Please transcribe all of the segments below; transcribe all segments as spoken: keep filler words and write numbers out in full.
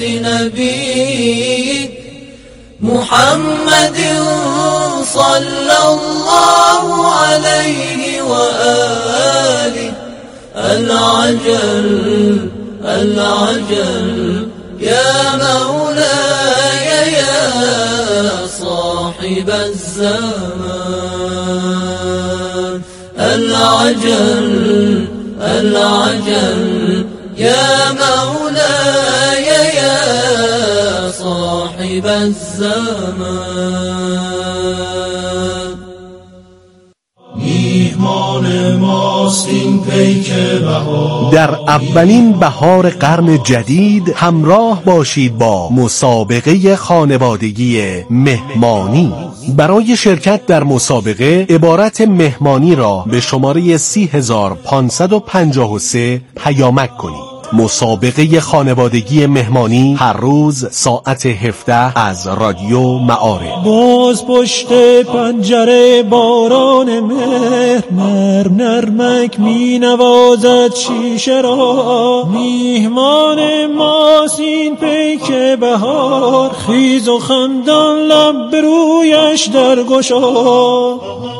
نبي محمد صلى الله عليه وآله. العجل العجل يا مولاي يا صاحب الزمان. العجل العجل يا مولاي يا صاحب الزمان. میهمان ماست این پیک بهار. در اولین بهار قرن جدید همراه باشید با مسابقه خانوادگی مهمانی. برای شرکت در مسابقه عبارت مهمانی را به شماره سی هزار پانصد و پنجاه و سه پیامک کنید. مسابقه خانوادگی مهمانی هر روز ساعت هفده از رادیو معارف. باز پشت پنجره باران مهر نرم نرمک می نوازد شیشه را. میهمان ماست این پیک بهار. خیز و خندان لب به رویش در گشا.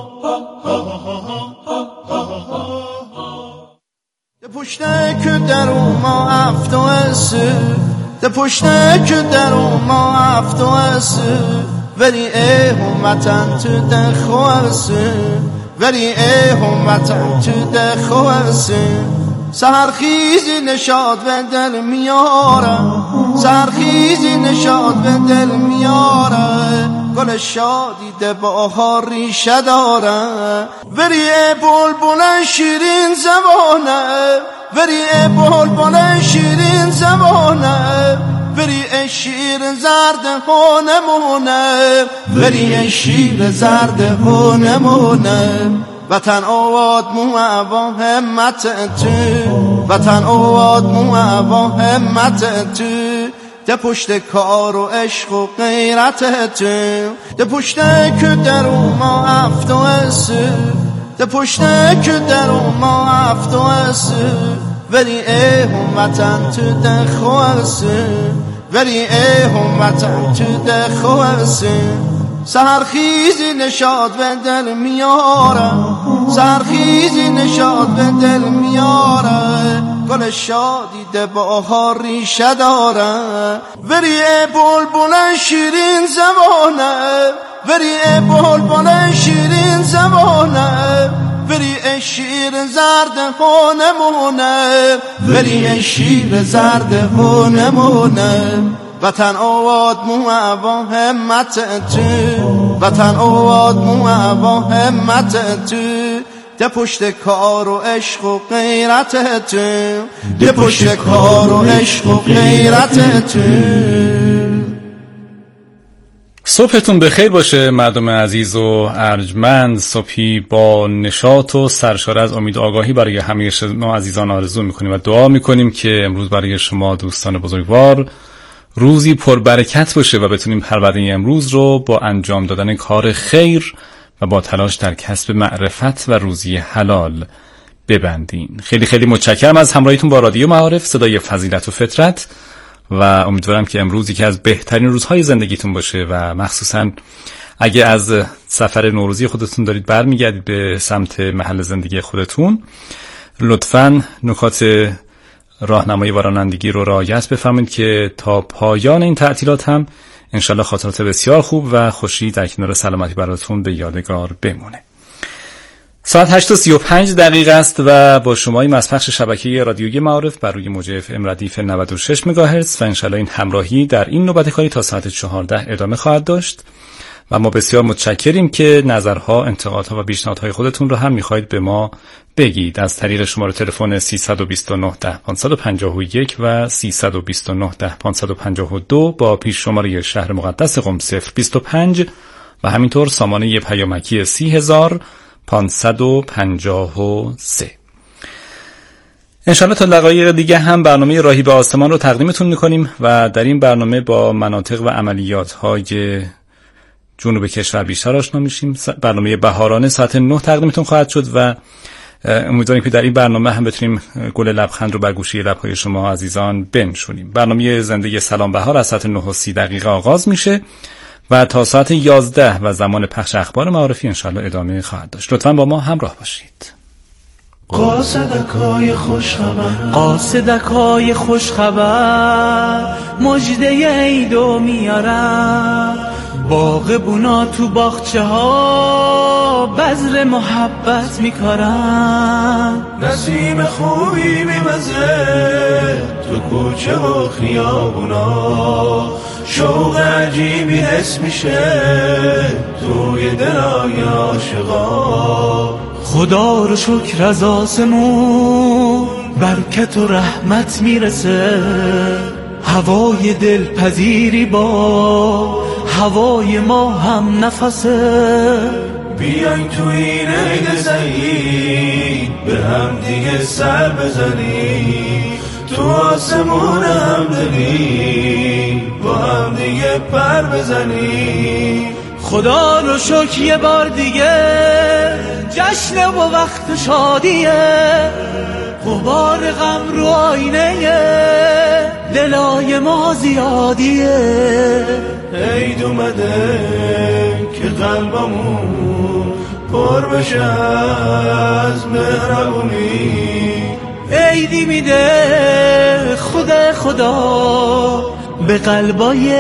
ده پشته که در او ما هفت و اسه. ده پشته که در او ما هفت و اسه. ولی ای همتن تو ده خواسه. ولی ای همتن تو ده خواسه. سهرخیزی نشاد به دل میاره. سهرخیزی نشاد به دل میاره. گل شادی ده بهار ریشه داره. ولی ای بلبل شیرین زبانه. ولی ای بلبل شیرین زبانه. ولی ای شیر زرد خونمونه. ولی ای شیر زرد خونمونه. وطن آواد مو با همت تو. وطن آواد مو با همت تو. ده پشت کار و عشق و غیرت تو. ده پشت که در او ما هفت و اسه. ده پشت که در او ما هفت و اسه. ولی ای همتن تو ده خواسه. ولی ای همتن تو ده خواسه. سهرخیزی نشاد به دل میاره. سهرخیزی نشاد به دل میاره. گل شادی ده بهار ریشه داره. ولی ای بلبل شیرین زبانه. ولی ای بلبل شیرین زبانه. ولی ای شیر زرد خونمونه. ولی ای شیر زرد خونمونه. وطن آواد مو با همت تو. وطن آواد مو با همت تو. ده پشت کار و عشق و غیرت تو. ده پشت کار و عشق و غیرت تو. صبحتون بخیر باشه مردم عزیز و ارجمند. صبحی با نشاط و سرشار از امید و آگاهی برای همه شما عزیزان آرزو میکنیم و دعا میکنیم که امروز برای شما دوستان بزرگوار روزی پربرکت باشه و بتونیم پرونده امروز رو با انجام دادن کار خیر و با تلاش در کسب معرفت و روزی حلال ببندین. خیلی خیلی متشکرم از همراهیتون با رادیو معارف، صدای فضیلت و فطرت، و امیدوارم که امروز یکی از بهترین روزهای زندگیتون باشه و مخصوصا اگه از سفر نوروزی خودتون دارید برمیگردید به سمت محل زندگی خودتون، لطفاً نکات راهنمایی و رانندگی رو رعایت بفرمایید که تا پایان این تعطیلات هم انشالله خاطرات بسیار خوب و خوشی در کنار سلامتی براتون به یادگار بمونه. ساعت هشت و سی و پنج دقیقه است و با شمایی مزپخش شبکه رادیویی معارف بر روی موج اف ام ردیف نود و شش مگاهرتز و انشالله این همراهی در این نوبت کاری تا ساعت چهارده ادامه خواهد داشت و ما بسیار متشکریم که نظرها، انتقادها و پیشنهادهای خودتون رو هم میخواهید به ما بگید از طریق شماره تلفن سیصد و بیست و نه ده پانصد و پنجاه و یک و سیصد و بیست و نه ده پانصد و پنجاه و دو با پیش شماره شهر مقدس قم صفر بیست و پنج و همینطور سامانه پیامکی سی هزار پانصد و پنجاه و سه. انشاءالله تا دقایق دیگه هم برنامه راهی به آسمان رو تقدیمتون میکنیم و در این برنامه با مناطق و عملیات های جنوب کشور بیشتر آشنا میشیم. برنامه بهارانه ساعت نه تقدیمتون خواهد شد و امیدواریم که در این برنامه هم بتونیم گل لبخند رو بر گوشه لب‌های شما عزیزان بنشونیم. برنامه زنده سلام بهار از ساعت نه و سی دقیقه آغاز میشه و تا ساعت یازده و زمان پخش اخبار معارفی انشالله ادامه خواهد داشت. لطفاً با ما همراه باشید. قاصدکای خوش خبر، قاصدکای خوش خبر، مجده عیدو میارم. باغبونا تو باغچه ها بذر محبت میکارن. نسیم خوبی میوزه تو کوچه و خیابونا، شوق عجیبی حس میشه توی دلای عاشقا. خدا رو شکر از آسمون برکت و رحمت میرسه، هوای دلپذیری با هوای ما هم نفسه. بیاین تو این عید سعید به هم دیگه سر بزنیم، تو آسمون هم دلی با هم دیگه پر بزنیم. خدا رو شکر یه بار دیگه جشن و وقت شادیه، غبار غم رو آینه دلای ما زیادیه. عید اومده که قلبمون پر بشه از مهربونی. عیدی میده خدا خدا به قلبای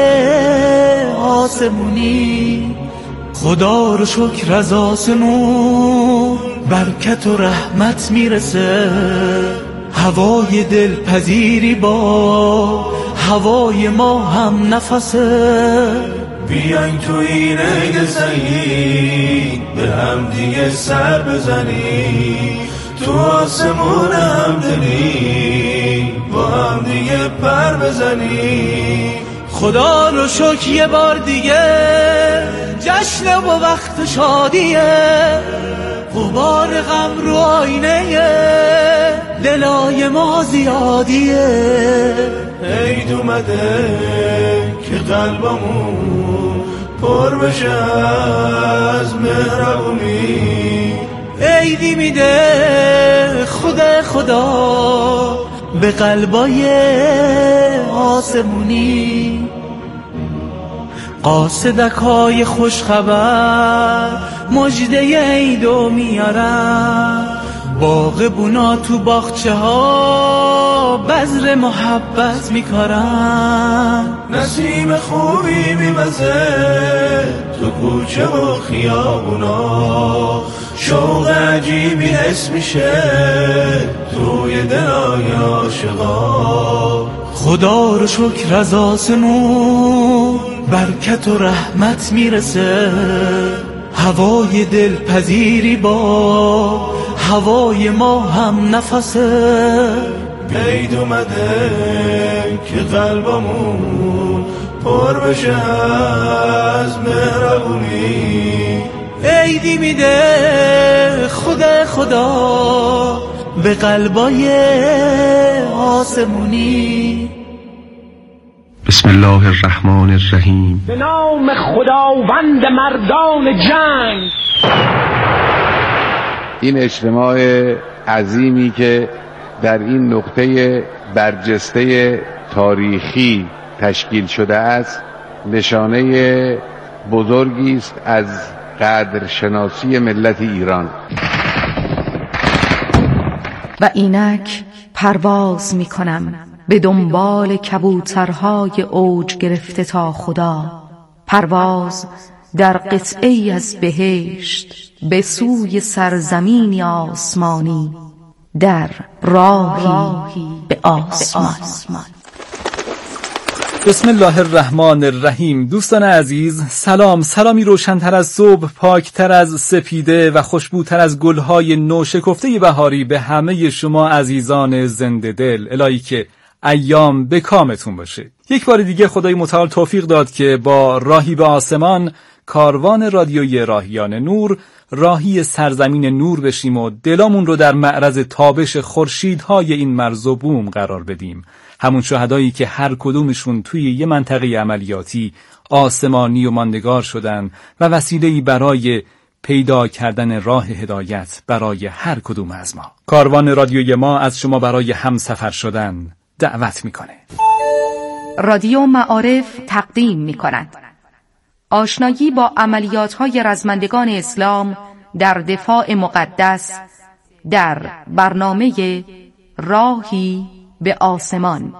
آسمونی. خدا رو شکر از آسمون برکت و رحمت میرسه، هوای دلپذیری با هوای ما هم نفسه. بیاین تو این عید سعید به هم دیگه سر بزنیم، تو آسمون هم دلی با هم دیگه پر بزنیم. خدا رو شکر یه بار دیگه جشن و وقت شادیه، غبار غم رو آینه دلای ما زیادیه. عید اومده که قلبمون پر بشه از مهربونی. عیدی میده خدا خدا به قلبای آسمونی. قاصدکای خوش خبر مجده عیدو میارن، باغبونا تو باغچه ها بذر محبت میکارن. نسیم خوبی میوزه تو کوچه و خیابونا، شوق عجیبی حس میشه توی دلای عاشقا. خدا رو شکر از آسمون برکت و رحمت میرسه، هوای دلپذیری با هوای ما هم نفسه. عید اومده که قلبمون پر بشه از مهربونی. عیدی میده خدا خدا به قلبای آسمونی. بسم الله الرحمن الرحیم. به نام خداوند مردان جنگ. این اجتماع عظیمی که در این نقطه برجسته تاریخی تشکیل شده است نشانه بزرگی است از قدرشناسی ملت ایران. و اینک پرواز می کنم به دنبال کبوترهای اوج گرفته تا خدا، پرواز در قطعه‌ای از بهشت به سوی سرزمینی آسمانی، در راهی به آسمان. بسم الله الرحمن الرحیم. دوستان عزیز سلام، سلامی روشن‌تر از صبح، پاکتر از سپیده و خوشبوتر از گلهای نو شکفته بهاری به همه شما عزیزان زنده دل. الهی که ایام به کامتون باشه. یک بار دیگه خدای متعال توفیق داد که با راهی به آسمان، کاروان رادیویی راهیان نور، راهی سرزمین نور بشیم و دلامون رو در معرض تابش خورشیدهای این مرز و بوم قرار بدیم. همون شهدایی که هر کدومشون توی یه منطقه عملیاتی آسمانی و ماندگار شدن و وسیله‌ای برای پیدا کردن راه هدایت برای هر کدوم از ما. کاروان رادیوی ما از شما برای همسفر شدن دعوت میکنه. رادیو معارف تقدیم میکند آشنایی با عملیات‌های رزمندگان اسلام در دفاع مقدس در برنامه راهی به آسمان.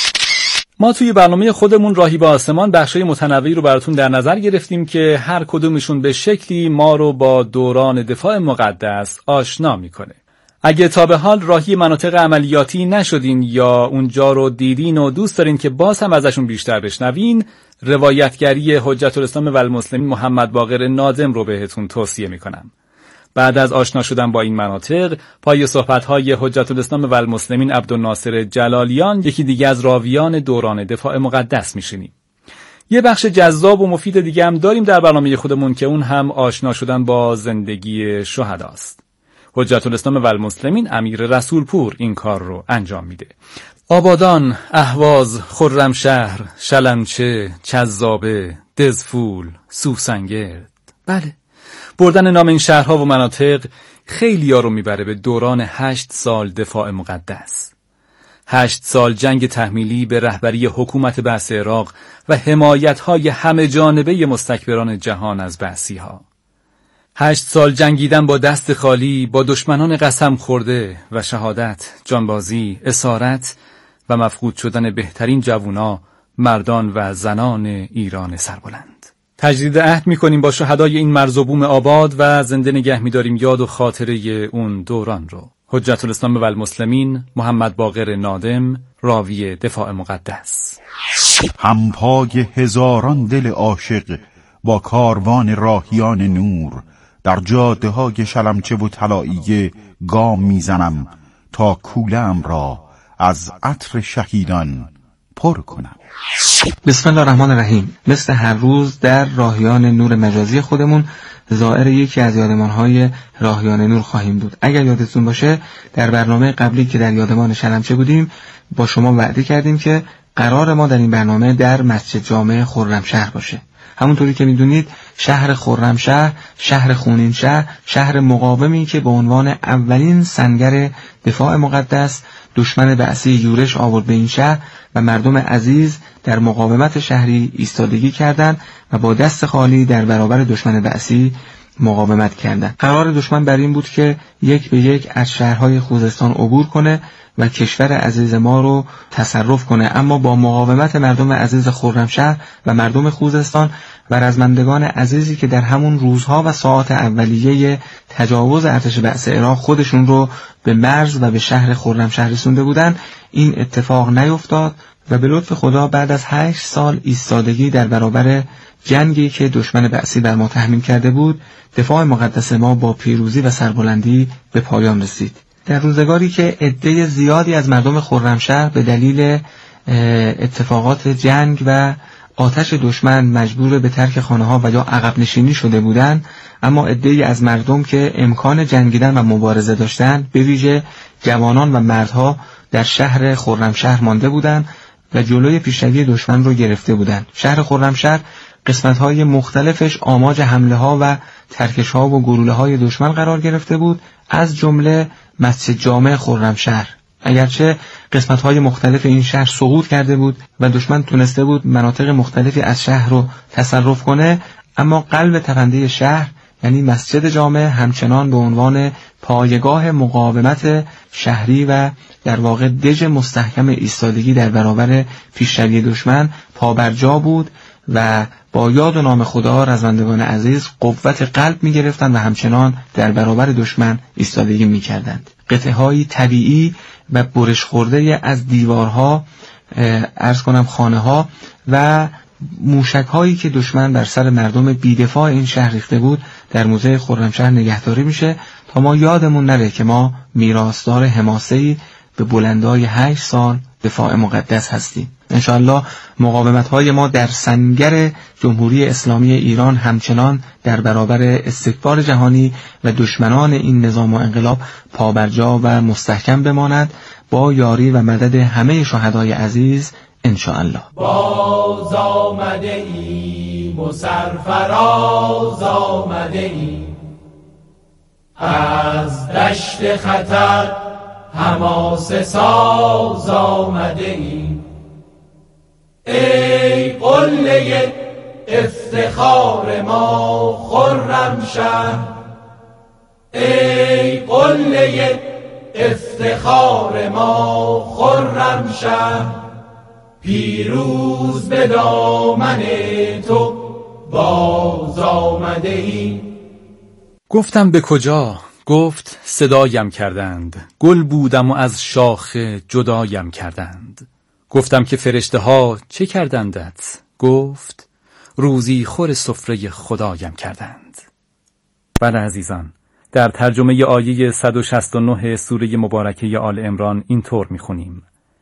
ما توی برنامه خودمون راهی به آسمان بخشای متنوعی رو براتون در نظر گرفتیم که هر کدومشون به شکلی ما رو با دوران دفاع مقدس آشنا میکنه. اگه تا به حال راهی مناطق عملیاتی نشدین یا اونجا رو دیدین و دوست دارین که باز هم ازشون بیشتر بشنوین، روایتگری حجت الاسلام و المسلمین محمد باقر نادم رو بهتون توصیه میکنم. بعد از آشنا شدن با این مناطق، پای صحبت‌های حجت الاسلام و المسلمین عبدالناصر جلالیان، یکی دیگه از راویان دوران دفاع مقدس میشینیم. یه بخش جذاب و مفید دیگه هم داریم در برنامه خودمون که اون هم آشنا شدن با زندگی شهداست. حجت الاسلام و المسلمین امیر رسولپور این کار رو انجام میده. آبادان، اهواز، خرمشهر، شلمچه، چذابه، دزفول، سوسنگرد. بله، بردن نام این شهرها و مناطق خیلی ها رو میبره به دوران هشت سال دفاع مقدس. هشت سال جنگ تحمیلی به رهبری حکومت بعث عراق و حمایت‌های همه جانبه مستکبران جهان از بعثی‌ها. هشت سال جنگیدن با دست خالی با دشمنان قسم خورده و شهادت، جانبازی، اسارت و مفقود شدن بهترین جوونا، مردان و زنان ایران سربلند. تجدید عهد می‌کنیم با شهدای این مرز و بوم آباد و زنده نگه می‌داریم یاد و خاطره اون دوران رو. حجت الاسلام و المسلمین محمد باقر نادم، راوی دفاع مقدس. همپای هزاران دل عاشق با کاروان راهیان نور، در جاده های شلمچه و طلاییه گام میزنم تا کوله‌ام را از عطر شهیدان پر کنم. بسم الله الرحمن الرحیم. مثل هر روز در راهیان نور مجازی خودمون زائر یکی از یادمان‌های راهیان نور خواهیم بود. اگر یادتون باشه در برنامه قبلی که در یادمان شلمچه بودیم با شما وعده کردیم که قرار ما در این برنامه در مسجد جامع خرمشهر باشه. همونطوری که میدونید شهر خرمشهر، شهر خونین شهر، شهر مقاومی که به عنوان اولین سنگر دفاع مقدس دشمن بعثی یورش آورد به این شهر و مردم عزیز در مقاومت شهری ایستادگی کردند و با دست خالی در برابر دشمن بعثی مقاومت کردند. قرار دشمن بر این بود که یک به یک از شهرهای خوزستان عبور کنه و کشور عزیز ما رو تصرف کنه، اما با مقاومت مردم عزیز خرمشهر و مردم خوزستان و رزمندگان عزیزی که در همون روزها و ساعات اولیه تجاوز ارتش بعث عراق خودشون رو به مرز و به شهر خرمشهر رسونده بودن، این اتفاق نیفتاد و به لطف خدا بعد از هشت سال ایستادگی در برابر جنگی که دشمن بعثی بر ما تحمیل کرده بود، دفاع مقدس ما با پیروزی و سربلندی به پایان رسید. در روزگاری که عده زیادی از مردم خرمشهر به دلیل اتفاقات جنگ و آتش دشمن مجبور به ترک خانه‌ها و یا عقب نشینی شده بودند، اما عده‌ای از مردم که امکان جنگیدن و مبارزه داشتند، به ویژه جوانان و مردها در شهر خرمشهر مانده بودند و جلوی پیشروی دشمن رو گرفته بودند. شهر خرمشهر قسمت‌های مختلفش آماج حمله‌ها و ترکش‌ها و گلوله‌های دشمن قرار گرفته بود، از جمله مسجد جامع خرمشهر. اگرچه قسمت‌های مختلف این شهر سقوط کرده بود و دشمن تونسته بود مناطق مختلفی از شهر رو تصرف کنه، اما قلب تپنده شهر یعنی مسجد جامع همچنان به عنوان پایگاه مقاومت شهری و در واقع دژ مستحکم ایستادگی در برابر پیشروی دشمن پابرجا بود و با یاد و نام خدا رزمندگان عزیز قوت قلب می گرفتند و همچنان در برابر دشمن ایستادگی می کردند. قطعه های طبیعی و برش خورده از دیوارها، عرض کنم خانه ها و موشک هایی که دشمن بر سر مردم بیدفاع این شهر ریخته بود در موزه خرمشهر نگهداری میشه تا ما یادمون نره که ما میراثدار حماسه‌ای به بلندای هشت سال دفاع مقدس هستیم. انشاءالله مقاومت های ما در سنگر جمهوری اسلامی ایران همچنان در برابر استکبار جهانی و دشمنان این نظام و انقلاب پابرجا و مستحکم بماند با یاری و مدد همه شهدای عزیز انشاءالله. باز آمده ایم و سرفراز آمده ایم، از دشت خطر حماسه ساز آمده ایم. ای قله افتخار ما خرمشهر، ای قله افتخار ما خرمشهر، پیروز به دامن تو باز آمده ایم. گفتم به کجا؟ گفت صدایم کردند، گل بودم و از شاخه جدایم کردند. گفتم که فرشته ها چه کردندت؟ گفت روزی خور سفره خدایم کردند. بله عزیزان، در ترجمه آیه صد و شصت و نه سوره مبارکه آل عمران اینطور میخونیم: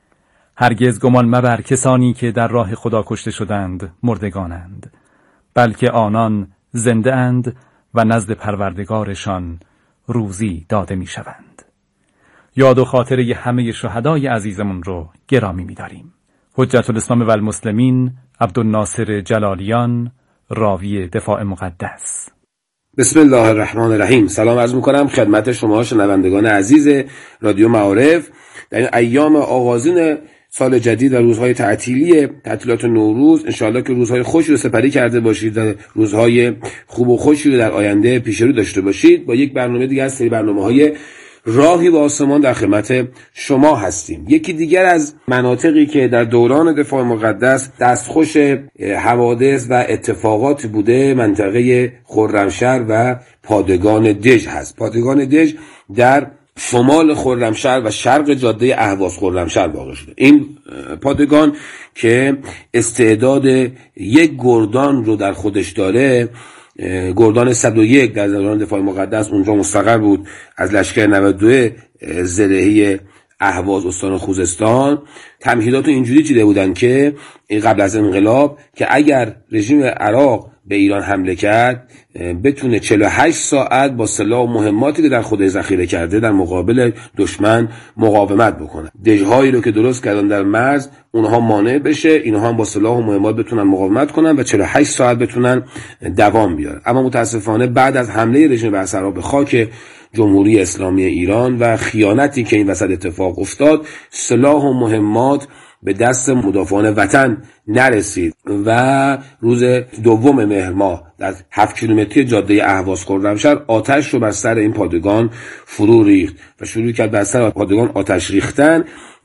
هرگز گمان مبر کسانی که در راه خدا کشته شدند مردگانند، بلکه آنان زنده اند و نزد پروردگارشان روزی داده میشوند. یاد و خاطره همه شهدای عزیزمون رو گرامی می‌داریم. حجت الاسلام و المسلمین عبدالناصر جلالیان، راوی دفاع مقدس. بسم الله الرحمن الرحیم. سلام عرض می‌کنم خدمت شما شنوندگان عزیز رادیو معارف. در این ایام آغازین سال جدید و روزهای تعطیلی تعطیلات نوروز، انشاءالله که روزهای خوشی رو سپری کرده باشید و روزهای خوب و خوشی رو در آینده پیش رو داشته باشید. با یک برنامه دیگه از سری برنامه‌های راهی به آسمان در خدمت شما هستیم. یکی دیگر از مناطقی که در دوران دفاع مقدس دستخوش حوادث و اتفاقات بوده منطقه خرمشهر و پادگان دژ هست. پادگان دژ در شمال خرمشهر و شرق جاده اهواز خرمشهر واقع شده. این پادگان که استعداد یک گردان رو در خودش داره، گردان صد و یک در دوران دفاع مقدس اونجا مستقر بود از لشکر نود و دو زرهی اهواز استان خوزستان. تمهیدات اینجوری چیده بودن که قبل از انقلاب که اگر رژیم عراق به ایران حمله کرد بتونه چهل و هشت ساعت با سلاح و مهماتی که در خودش ذخیره کرده در مقابل دشمن مقاومت بکنه. دژهایی رو که درست کردن در مرز اونها مانع بشه، اینها هم با سلاح و مهمات بتونن مقاومت کنن و چهل و هشت ساعت بتونن دوام بیارن. اما متاسفانه بعد از حمله رژیم به عراق به خاک جمهوری اسلامی ایران و خیانتی که این وسط اتفاق افتاد، سلاح و مهمات به دست مدافعان وطن نرسید و روز دوم مهر ماه در هفت کیلومتری جاده اهواز خرمشهر آتش رو بر سر این پادگان فرو ریخت و شروع کرد بر سر پادگان آتش ریختن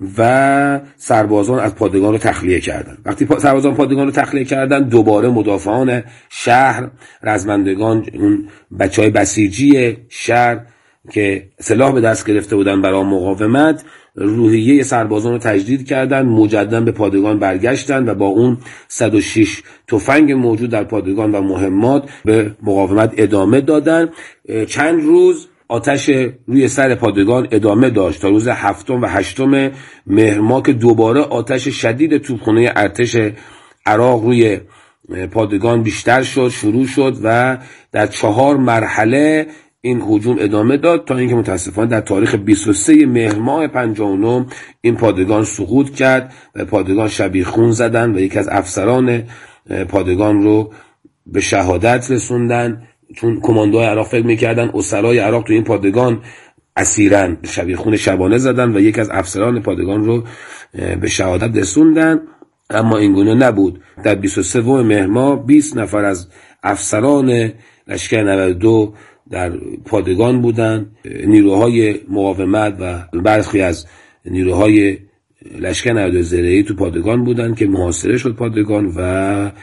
و سربازان از پادگان رو تخلیه کردن. وقتی سربازان پادگان رو تخلیه کردن، دوباره مدافعان شهر، رزمندگان، اون بچهای بسیجی شهر که سلاح به دست گرفته بودن برای مقاومت، روحیه سربازان رو تجدید کردن، مجددا به پادگان برگشتن و با اون صد و شش تفنگ موجود در پادگان و مهمات به مقاومت ادامه دادن. چند روز آتش روی سر پادگان ادامه داشت تا روز هفتم و هشتم مهر ماه که دوباره آتش شدید توپخانه ارتش عراق روی پادگان بیشتر شد، شروع شد و در چهار مرحله این هجوم ادامه داد تا اینکه متاسفانه در تاریخ بیست و سوم مهر ماه پنجاه و نه این پادگان سقوط کرد و پادگان شبیخون زدن و یکی از افسران پادگان رو به شهادت رسوندن، چون کماندوهای عراق فکر میکردن اسرای عراق تو این پادگان اسیرن. شبیخون شبانه زدن و یکی از افسران پادگان رو به شهادت رسوندن، اما این گونه نبود. در بیست و سوم مهر ماه بیست نفر از افسران لشکر نود و دو در پادگان بودند. نیروهای مقاومت و برخی از نیروهای لشکر نود و دو زرهی تو پادگان بودند که محاصره شد پادگان و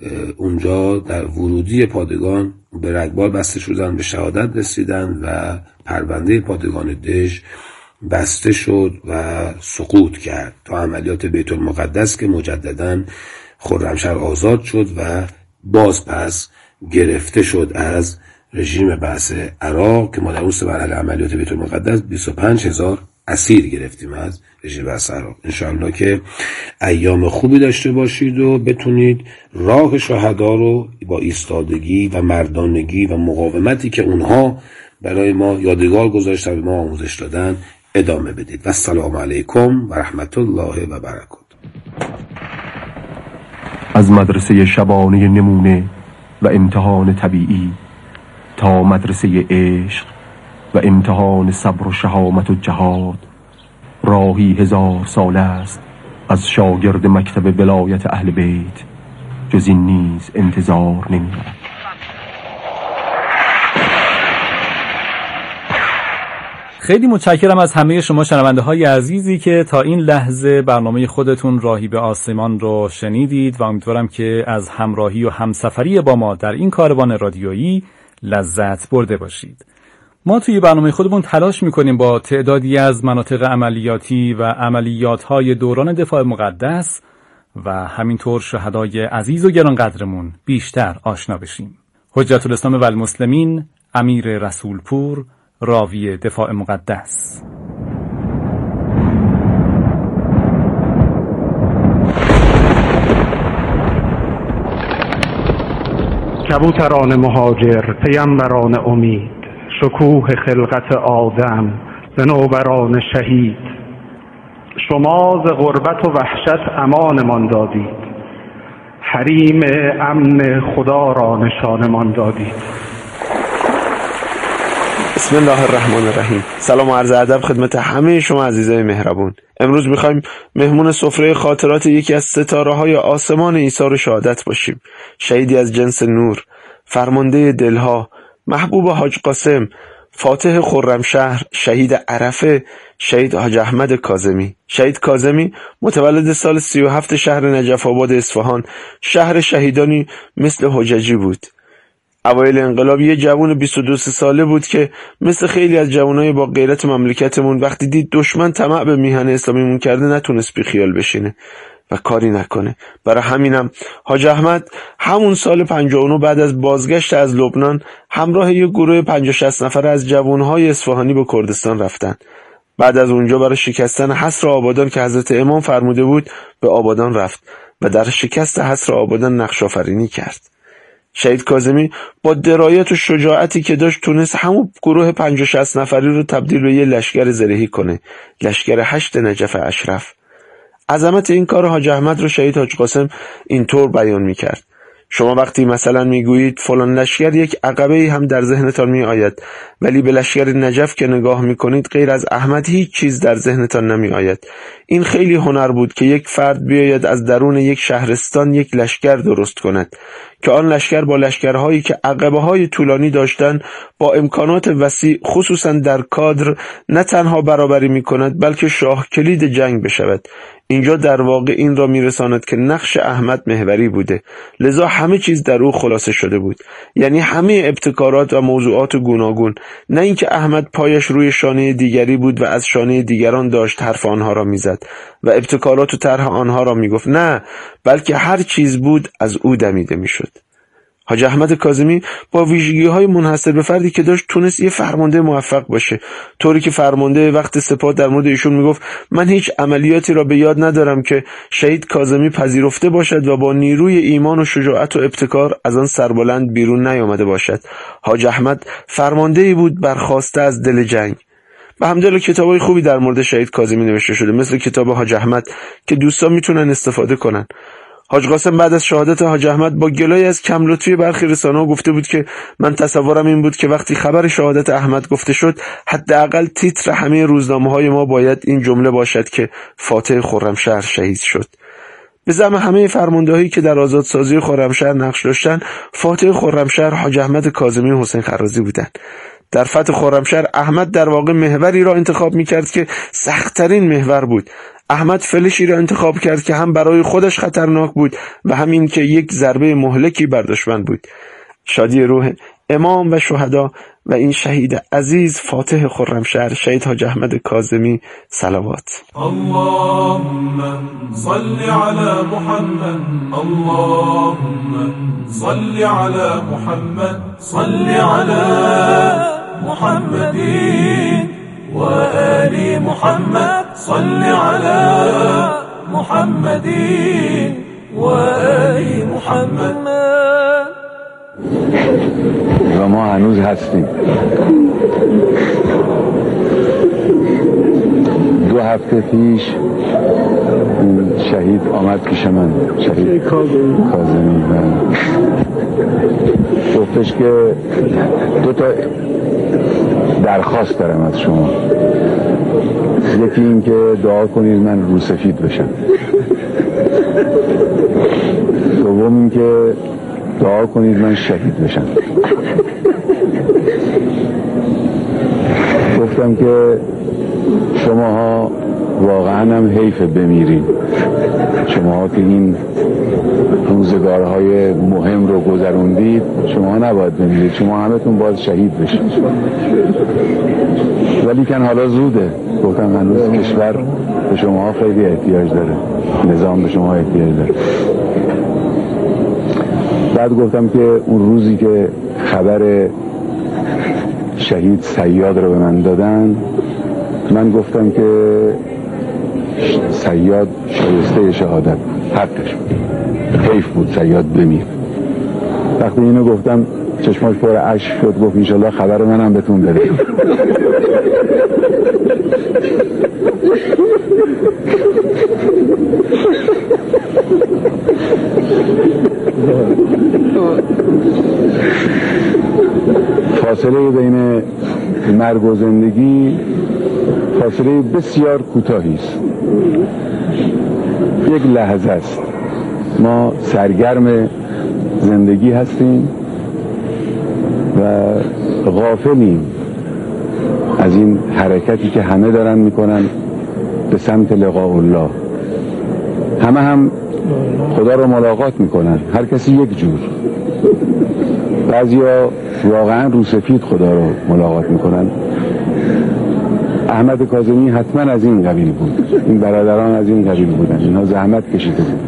اونجا در ورودی پادگان به رگبار بسته شدن، به شهادت رسیدن و پرونده پادگان دژ بسته شد و سقوط کرد تا عملیات بیت المقدس که مجددا خرمشهر آزاد شد و باز پس گرفته شد از رژیم بعث عراق که ما در اون سه مرحله عملیات بیت المقدس بیست و پنج هزار اسیر گرفتیم از رژیم بعث عراق. انشاءالله که ایام خوبی داشته باشید و بتونید راه شهدا رو با ایستادگی و مردانگی و مقاومتی که اونها برای ما یادگار گذاشتن و ما آموزش دادن ادامه بدید. و السلام علیکم و رحمت الله و برکاته. از مدرسه شبانه نمونه و امتحان طبیعی تا مدرسه عشق و امتحان صبر و شهامت و جهاد. راهی هزار ساله است از شاگرد مکتب ولایت اهل بیت، جز این نیز انتظار نمی‌رود. خیلی متشکرم از همه شما شنونده های عزیزی که تا این لحظه برنامه خودتون راهی به آسمان رو شنیدید و امیدوارم که از همراهی و همسفری با ما در این کاروان رادیویی لذت برده باشید. ما توی برنامه خودمون تلاش میکنیم با تعدادی از مناطق عملیاتی و عملیات‌های دوران دفاع مقدس و همینطور شهدای عزیز و گرانقدرمون بیشتر آشنا بشیم. حجت الاسلام و المسلمین امیر رسولپور، راوی دفاع مقدس. کبوتران مهاجر، پیامبران امید، شکوه خلقت آدم، صنوبران شهید، شما ز غربت و وحشت امانمان دادید، حریم امن خدا را نشانمان دادید. بسم الله الرحمن الرحیم. سلام و عرض ادب خدمت همه شما عزیزای مهربون. امروز میخوایم مهمون سفره خاطرات یکی از ستاره های آسمان ایثار شهادت باشیم. شهیدی از جنس نور، فرمانده دلها، محبوب حاج قاسم، فاتح خرمشهر، شهید عرفه، شهید حاج احمد کاظمی. شهید کاظمی متولد سال سی و هفت شهر نجف آباد اصفهان، شهر شهیدانی مثل حججی بود. اوایل انقلاب یه جوان بیست و دو ساله بود که مثل خیلی از جوانای با غیرت مملکتمون وقتی دید دشمن طمع به میهن اسلامیمون کرده نتونست بی خیال بشینه و کاری نکنه. برای همینم حاج احمد همون سال پنجاه و نه بعد از بازگشت از لبنان همراه یه گروه پنجاه شصت نفره از جوانهای اصفهانی به کردستان رفتن. بعد از اونجا برای شکستن حصر آبادان که حضرت امام فرموده بود به آبادان رفت و در شکست حصر آبادان نقش آفرینی کرد. شهید کاظمی با درایت و شجاعتی که داشت تونست همون گروه پنجاه شصت نفری رو تبدیل به یه لشکر زرهی کنه، لشکر هشت نجف اشرف. عظمت این کار حاج احمد رو شهید حاج قاسم اینطور بیان میکرد: شما وقتی مثلا میگویید فلان لشکر، یک عقبه‌ای هم در ذهنتان می آید، ولی به لشکر نجف که نگاه میکنید غیر از احمد هیچ چیز در ذهنتان نمی آید. این خیلی هنر بود که یک فرد بیاید از درون یک شهرستان یک لشکر درست کند که آن لشکر با لشکرهایی که عقبه‌های طولانی داشتند با امکانات وسیع خصوصا در کادر نه تنها برابری میکند بلکه شاه کلید جنگ بشود. اینجا در واقع این را میرساند که نقش احمد محوری بوده، لذا همه چیز در او خلاصه شده بود، یعنی همه ابتکارات و موضوعات گوناگون، نه اینکه احمد پایش روی شانه دیگری بود و از شانه دیگران داشت حرف آنها را میزد و ابتکارات و طرح آنها را میگفت، نه، بلکه هر چیز بود از او دمیده میشد. حاج احمد کاظمی با ویژگی‌های منحصر به فردی که داشت تونست یه فرمانده موفق باشه، طوری که فرمانده وقت سپاه در مورد ایشون میگفت من هیچ عملیاتی را به یاد ندارم که شهید کاظمی پذیرفته باشد و با نیروی ایمان و شجاعت و ابتکار از آن سربلند بیرون نیامده باشد. حاج احمد فرمانده‌ای بود برخاسته از دل جنگ. و همدلله کتابای خوبی در مورد شهید کاظمی نوشته شده، مثل کتاب حاج احمد که دوستان میتونن استفاده کنن. حاج قاسم بعد از شهادت حاج احمد با گلای از کم لطفی برخی رسانه‌ها گفته بود که من تصورم این بود که وقتی خبر شهادت احمد گفته شد حداقل تیتر همه روزنامه‌های ما باید این جمله باشد که فاتح خرمشهر شهید شد. به زعم همه فرماندهایی که در آزادسازی خرمشهر نقش داشتن، فاتح خرمشهر حاج احمد کاظمی و حسین خرازی بودند. در فتح خرمشهر احمد در واقع محوری را انتخاب می‌کرد که سخت‌ترین محور بود. احمد فلشی را انتخاب کرد که هم برای خودش خطرناک بود و همین که یک ضربه مهلکی بر دشمن بود. شادی روح امام و شهدا و این شهید عزیز فاتح خرمشهر شهید حاج احمد کاظمی صلوات. اللهم صل علی محمد، اللهم صل علی محمد، صل علی محمد و آل محمد، صل علی محمد و آل محمد. و ما هنوز هستیم. دو هفته پیش شهید آمد پیش من، شهید کاظمی، گفتش که دو تا درخواست دارم از شما. یکی این که دعا کنید من روسفید بشم. دوم این که دعا کنید من شهید بشم. گفتم که شماها واقعا هم حیف بمیرین، شماها که این روزگارهای مهم رو گذروندید، شما نباید بمیرید، شما همتون باید شهید بشید. ولی کن حالا زوده. گفتم هنوز کشور به شما خیلی احتیاج داره، نظام به شما احتیاج داره. بعد گفتم که اون روزی که خبر شهید صیاد رو به من دادن، من گفتم که صیاد شایسته شهادت حقش بود، حیف بود صیاد بمیر. وقتی اینو گفتم چشماش پر اشک شد، گفت انشالله خبر منم بهتون بده. فاصله بین مرگ و زندگی فاصله بسیار کوتاهی است، یک لحظه است. ما سرگرم زندگی هستیم و غافلیم از این حرکتی که همه دارن میکنن به سمت لقاء الله. همه هم خدا رو ملاقات میکنن، هر کسی یک جور. بعضیا واقعا روسفید خدا رو ملاقات میکنن. احمد کاظمی حتما از این قبیل بود، این برادران از این قبیل بودن، اینها زحمت کشیده بود.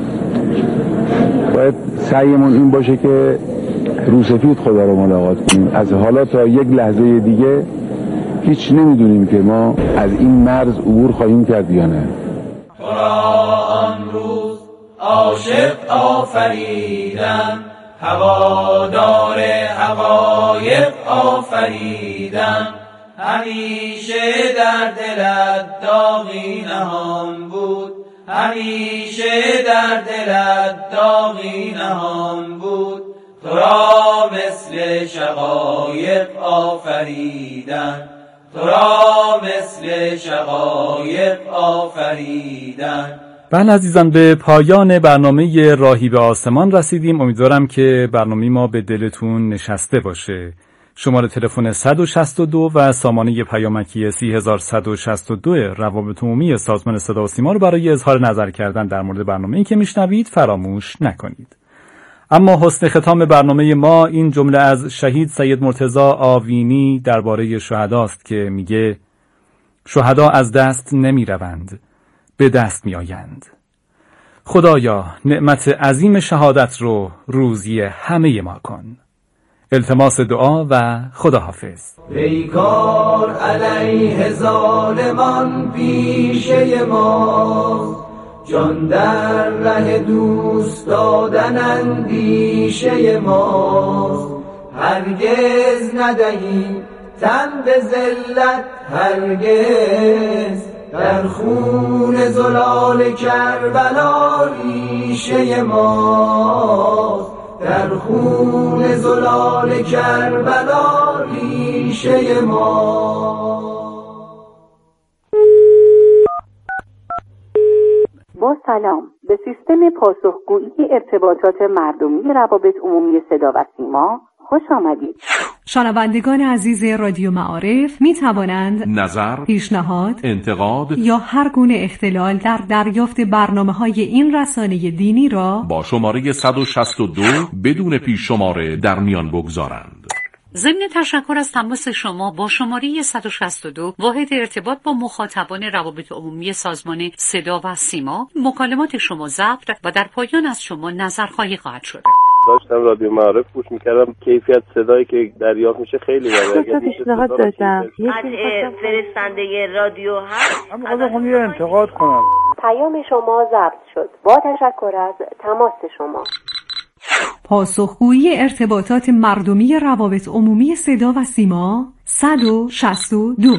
باید سعیمون این باشه که روسفید خدا رو ملاقات کنیم. از حالا تا یک لحظه دیگه هیچ نمیدونیم که ما از این مرز عبور خواهیم کرد یا نه. آن روز عاشق آفریدم، هوادار حقایق آفریدم، همیشه در دلت داغی نهان بود، همیشه در دلت داغی نهان بود، تو را مثل شقایق آفریدم، تو را مثل شقایق آفریدم. بله عزیزان، به پایان برنامه راهی به آسمان رسیدیم. امیدوارم که برنامه ما به دلتون نشسته باشه. شماره تلفن صد و شصت و دو و سامانه پیامکی سی هزار صد و شصت و دو روابط عمومی سازمان صدا و سیما رو برای اظهار نظر کردن در مورد برنامه‌ای که میشنوید فراموش نکنید. اما حسن ختام برنامه ما این جمله از شهید سید مرتضی آوینی درباره شهداست که میگه شهدا از دست نمی روند، به دست می آیند. خدایا نعمت عظیم شهادت رو روزی همه ما کن. التماس دعا و خداحافظ. پیکار علیه ظالمان پیشه ما، جان در ره دوست دادن اندیشه ما، هرگز ندهیم تن به ذلت، هرگز در خون زلال کربلا ریشه ما، در خون زلال کربلا ریشه ما. با سلام، به سیستم پاسخگویی ارتباطات مردمی روابط عمومی صدا و سیما خوش آمدید. شنوندگان عزیز رادیو معارف می توانند نظر، پیشنهاد، انتقاد یا هر گونه اختلال در دریافت برنامه‌های این رسانه دینی را با شماره صد و شصت و دو بدون پیش شماره در میان بگذارند. ضمن تشکر از تماس شما با شماره صد و شصت و دو واحد ارتباط با مخاطبان روابط عمومی سازمان صدا و سیما، مکالمات شما ضبط و در پایان از شما نظرخواهی خواهد شد. داشتم رادیو معارف گوش میکردم، کیفیت صدایی که دریافت میشه خیلی بالاست. پیشنهاد داشتم قطع فرستنده رادیو هست. من خواستم یه انتقاد کنم. پیام شما ضبط شد. با تشکر از تماس شما. پاسخگویی ارتباطات مردمی روابط عمومی صدا و سیما صد و شصت و دو.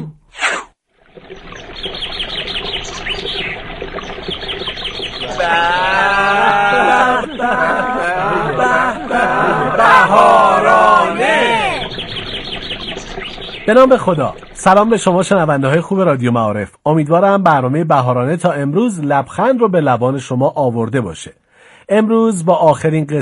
بهارانه به نام خدا. سلام به شما شنونده های خوب رادیو معارف. امیدوارم برنامه بهارانه تا امروز لبخند رو به لبان شما آورده باشه. امروز با آخرین قسمت